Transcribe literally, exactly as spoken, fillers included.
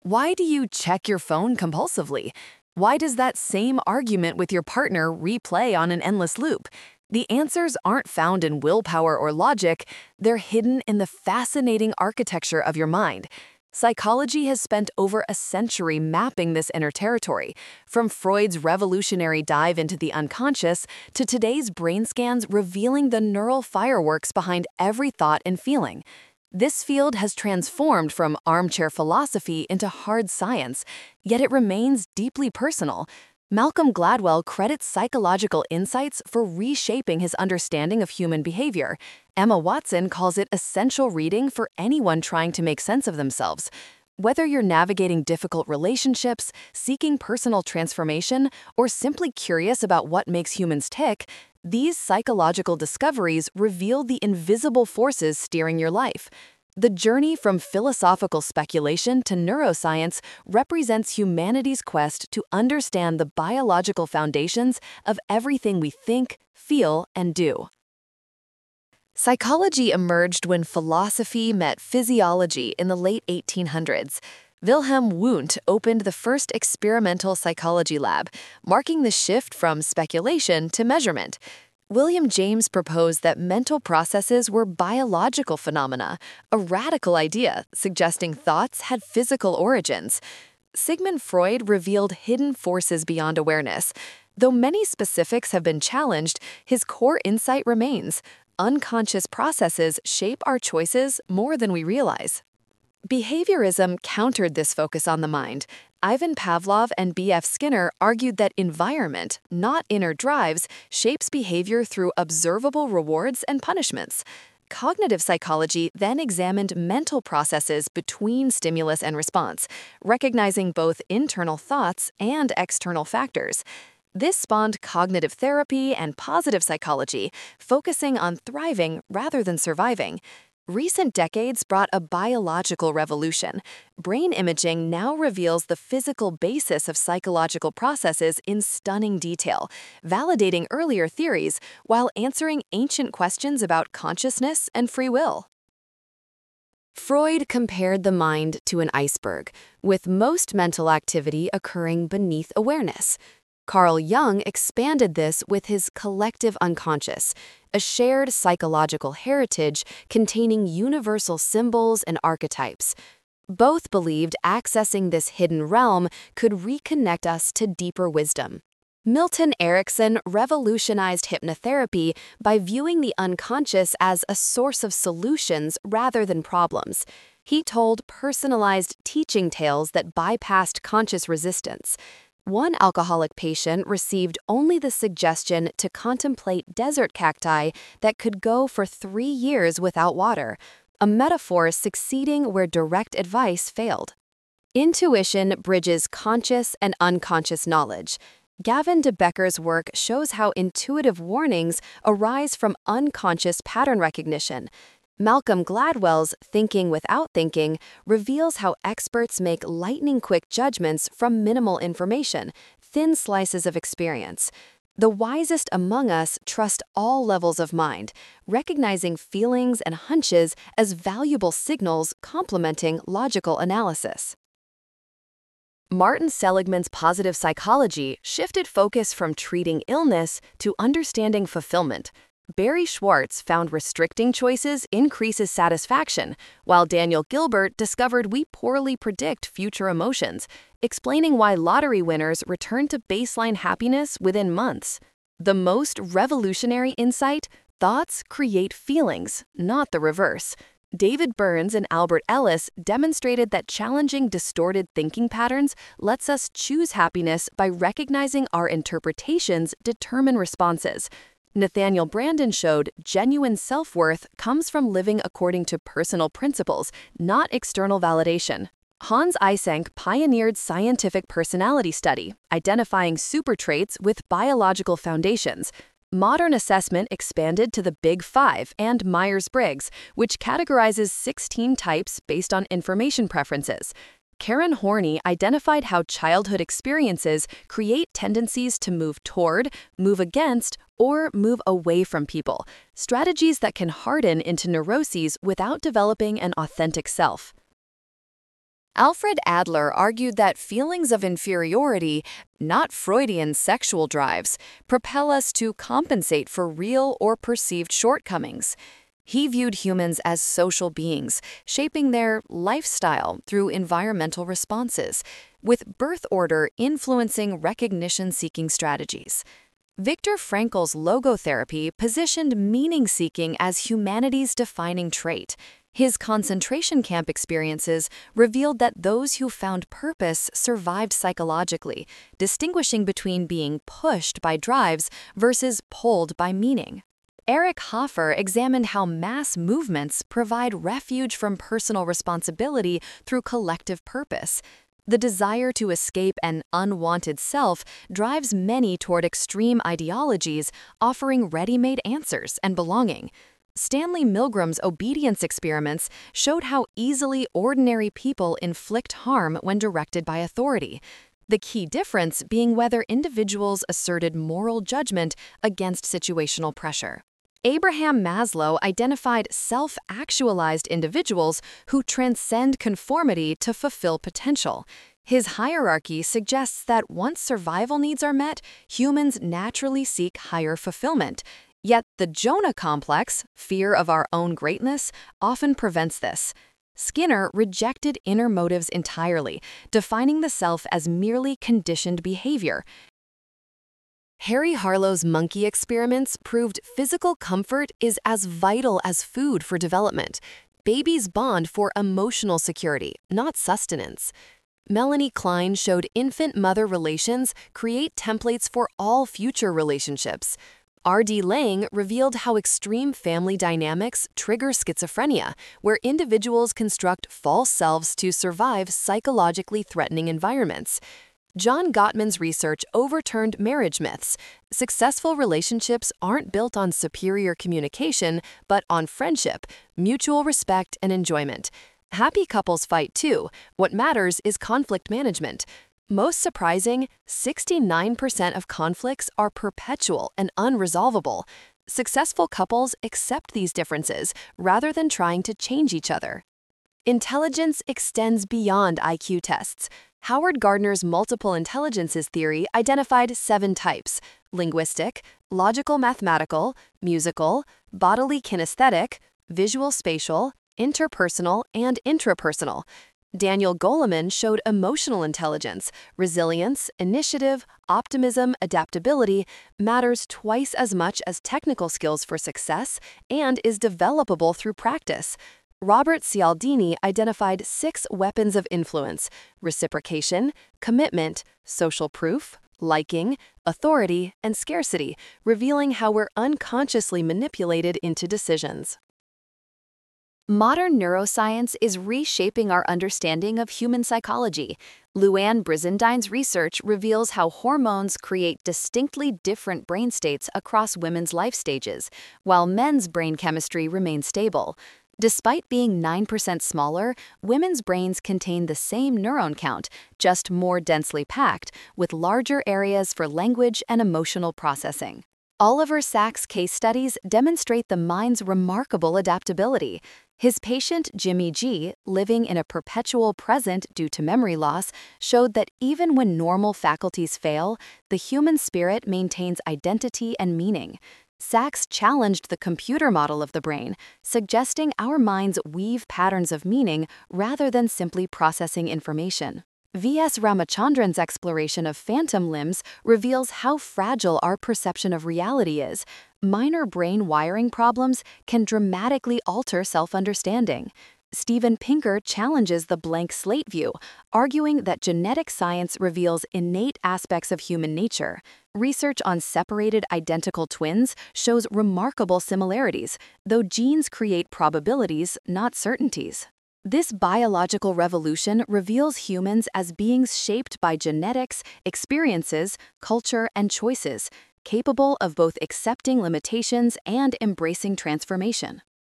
Why do you check your phone compulsively? Why does that same argument with your partner replay on an endless loop? The answers aren't found in willpower or logic, they're hidden in the fascinating architecture of your mind. Psychology has spent over a century mapping this inner territory, from Freud's revolutionary dive into the unconscious to today's brain scans revealing the neural fireworks behind every thought and feeling. This field has transformed from armchair philosophy into hard science, yet it remains deeply personal. Malcolm Gladwell credits psychological insights for reshaping his understanding of human behavior. Emma Watson calls it essential reading for anyone trying to make sense of themselves. Whether you're navigating difficult relationships, seeking personal transformation, or simply curious about what makes humans tick, these psychological discoveries reveal the invisible forces steering your life. The journey from philosophical speculation to neuroscience represents humanity's quest to understand the biological foundations of everything we think, feel, and do. Psychology emerged when philosophy met physiology in the late eighteen hundreds. Wilhelm Wundt opened the first experimental psychology lab, marking the shift from speculation to measurement. William James proposed that mental processes were biological phenomena, a radical idea suggesting thoughts had physical origins. Sigmund Freud revealed hidden forces beyond awareness. Though many specifics have been challenged, his core insight remains. Unconscious processes shape our choices more than we realize. Behaviorism countered this focus on the mind. Ivan Pavlov and B F Skinner argued that environment, not inner drives, shapes behavior through observable rewards and punishments. Cognitive psychology then examined mental processes between stimulus and response, recognizing both internal thoughts and external factors. This spawned cognitive therapy and positive psychology, focusing on thriving rather than surviving. Recent decades brought a biological revolution. Brain imaging now reveals the physical basis of psychological processes in stunning detail, validating earlier theories while answering ancient questions about consciousness and free will. Freud compared the mind to an iceberg, with most mental activity occurring beneath awareness. Carl Jung expanded this with his collective unconscious, a shared psychological heritage containing universal symbols and archetypes. Both believed accessing this hidden realm could reconnect us to deeper wisdom. Milton Erickson revolutionized hypnotherapy by viewing the unconscious as a source of solutions rather than problems. He told personalized teaching tales that bypassed conscious resistance. One alcoholic patient received only the suggestion to contemplate desert cacti that could go for three years without water, a metaphor succeeding where direct advice failed. Intuition bridges conscious and unconscious knowledge. Gavin de Becker's work shows how intuitive warnings arise from unconscious pattern recognition. Malcolm Gladwell's Thinking Without Thinking reveals how experts make lightning-quick judgments from minimal information, thin slices of experience. The wisest among us trust all levels of mind, recognizing feelings and hunches as valuable signals complementing logical analysis. Martin Seligman's positive psychology shifted focus from treating illness to understanding fulfillment. Barry Schwartz found restricting choices increases satisfaction, while Daniel Gilbert discovered we poorly predict future emotions, explaining why lottery winners return to baseline happiness within months. The most revolutionary insight: thoughts create feelings, not the reverse. David Burns and Albert Ellis demonstrated that challenging distorted thinking patterns lets us choose happiness by recognizing our interpretations determine responses. Nathaniel Branden showed genuine self-worth comes from living according to personal principles, not external validation. Hans Eysenck pioneered scientific personality study, identifying super traits with biological foundations. Modern assessment expanded to the Big Five and Myers-Briggs, which categorizes sixteen types based on information preferences. Karen Horney identified how childhood experiences create tendencies to move toward, move against, or move away from people, strategies that can harden into neuroses without developing an authentic self. Alfred Adler argued that feelings of inferiority, not Freudian sexual drives, propel us to compensate for real or perceived shortcomings. He viewed humans as social beings, shaping their lifestyle through environmental responses, with birth order influencing recognition-seeking strategies. Viktor Frankl's logotherapy positioned meaning-seeking as humanity's defining trait. His concentration camp experiences revealed that those who found purpose survived psychologically, distinguishing between being pushed by drives versus pulled by meaning. Eric Hoffer examined how mass movements provide refuge from personal responsibility through collective purpose. The desire to escape an unwanted self drives many toward extreme ideologies, offering ready-made answers and belonging. Stanley Milgram's obedience experiments showed how easily ordinary people inflict harm when directed by authority, the key difference being whether individuals asserted moral judgment against situational pressure. Abraham Maslow identified self-actualized individuals who transcend conformity to fulfill potential. His hierarchy suggests that once survival needs are met, humans naturally seek higher fulfillment. Yet the Jonah complex, fear of our own greatness, often prevents this. Skinner rejected inner motives entirely, defining the self as merely conditioned behavior. Harry Harlow's monkey experiments proved physical comfort is as vital as food for development. Babies bond for emotional security, not sustenance. Melanie Klein showed infant-mother relations create templates for all future relationships. R D Laing revealed how extreme family dynamics trigger schizophrenia, where individuals construct false selves to survive psychologically threatening environments. John Gottman's research overturned marriage myths. Successful relationships aren't built on superior communication, but on friendship, mutual respect, and enjoyment. Happy couples fight too. What matters is conflict management. Most surprising, sixty-nine percent of conflicts are perpetual and unresolvable. Successful couples accept these differences rather than trying to change each other. Intelligence extends beyond I Q tests. Howard Gardner's multiple intelligences theory identified seven types: linguistic, logical mathematical, musical, bodily kinesthetic, visual spatial, interpersonal, and intrapersonal. Daniel Goleman showed emotional intelligence, resilience, initiative, optimism, adaptability matters twice as much as technical skills for success and is developable through practice. Robert Cialdini identified six weapons of influence: reciprocation, commitment, social proof, liking, authority, and scarcity, revealing how we're unconsciously manipulated into decisions. Modern neuroscience is reshaping our understanding of human psychology. Luann Brisendine's research reveals how hormones create distinctly different brain states across women's life stages, while men's brain chemistry remains stable. Despite being nine percent smaller, women's brains contain the same neuron count, just more densely packed, with larger areas for language and emotional processing. Oliver Sacks' case studies demonstrate the mind's remarkable adaptability. His patient, Jimmy G., living in a perpetual present due to memory loss, showed that even when normal faculties fail, the human spirit maintains identity and meaning. Sacks challenged the computer model of the brain, suggesting our minds weave patterns of meaning rather than simply processing information. V S Ramachandran's exploration of phantom limbs reveals how fragile our perception of reality is. Minor brain wiring problems can dramatically alter self-understanding. Steven Pinker challenges the blank slate view, arguing that genetic science reveals innate aspects of human nature. Research on separated identical twins shows remarkable similarities, though genes create probabilities, not certainties. This biological revolution reveals humans as beings shaped by genetics, experiences, culture, and choices, capable of both accepting limitations and embracing transformation.